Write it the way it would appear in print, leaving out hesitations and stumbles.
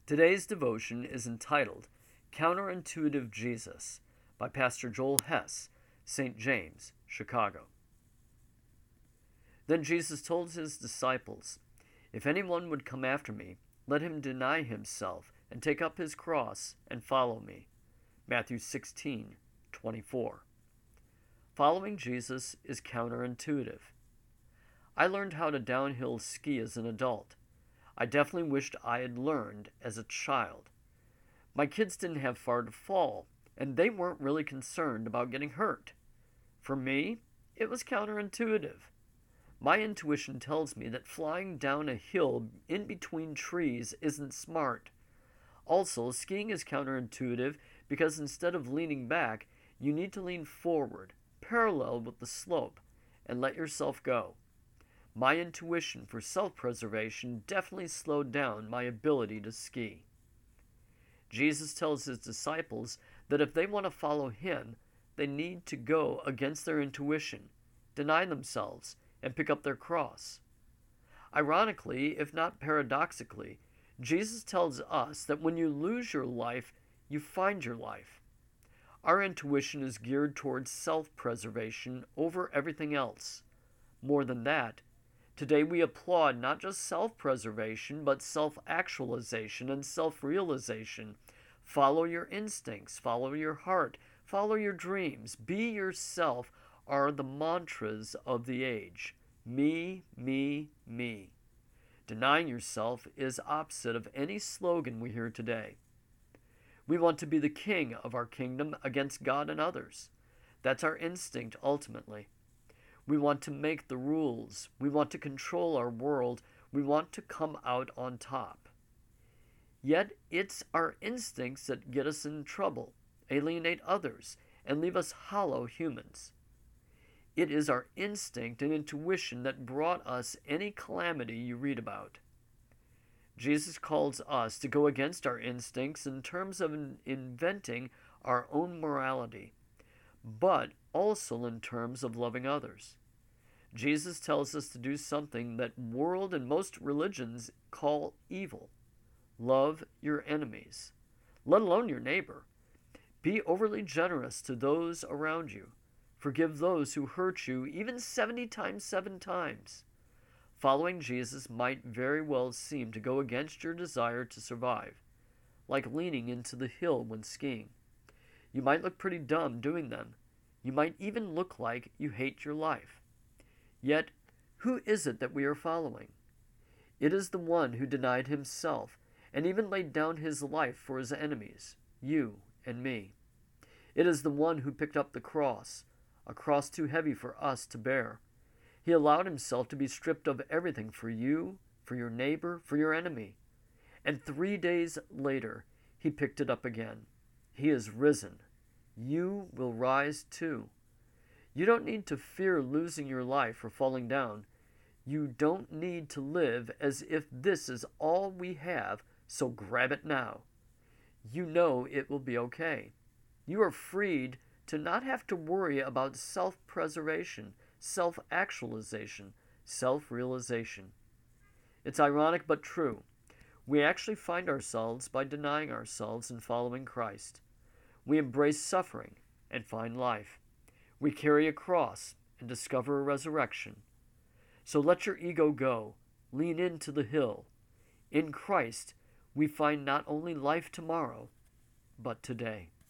Today's devotion is entitled Counterintuitive Jesus by Pastor Joel Hess, St. James, Chicago. Then Jesus told his disciples, "If anyone would come after me, let him deny himself and take up his cross and follow me." Matthew 16:24. Following Jesus is counterintuitive. I learned how to downhill ski as an adult. I definitely wished I had learned as a child. My kids didn't have far to fall, and they weren't really concerned about getting hurt. For me, it was counterintuitive. My intuition tells me that flying down a hill in between trees isn't smart. Also, skiing is counterintuitive because instead of leaning back, you need to lean forward, parallel with the slope, and let yourself go. My intuition for self-preservation definitely slowed down my ability to ski. Jesus tells his disciples that if they want to follow him, they need to go against their intuition, deny themselves, and pick up their cross. Ironically, if not paradoxically, Jesus tells us that when you lose your life, you find your life. Our intuition is geared towards self-preservation over everything else. More than that, today we applaud not just self-preservation, but self-actualization and self-realization. Follow your instincts, follow your heart, follow your dreams, be yourself are the mantras of the age. Me, me, me. Denying yourself is opposite of any slogan we hear today. We want to be the king of our kingdom against God and others. That's our instinct ultimately. We want to make the rules. We want to control our world. We want to come out on top. Yet it's our instincts that get us in trouble, alienate others, and leave us hollow humans. It is our instinct and intuition that brought us any calamity you read about. Jesus calls us to go against our instincts in terms of inventing our own morality, but also in terms of loving others. Jesus tells us to do something that world and most religions call evil. Love your enemies, let alone your neighbor. Be overly generous to those around you. Forgive those who hurt you, even 70 times 7 times. Following Jesus might very well seem to go against your desire to survive, like leaning into the hill when skiing. You might look pretty dumb doing them. You might even look like you hate your life. Yet, who is it that we are following? It is the one who denied himself and even laid down his life for his enemies, you and me. It is the one who picked up the cross, a cross too heavy for us to bear. He allowed himself to be stripped of everything for you, for your neighbor, for your enemy. And 3 days later, he picked it up again. He is risen. You will rise too. You don't need to fear losing your life or falling down. You don't need to live as if this is all we have, so grab it now. You know it will be okay. You are freed to not have to worry about self-preservation, self-actualization, self-realization. It's ironic but true. We actually find ourselves by denying ourselves and following Christ. We embrace suffering and find life. We carry a cross and discover a resurrection. So let your ego go. Lean into the hill. In Christ, we find not only life tomorrow, but today.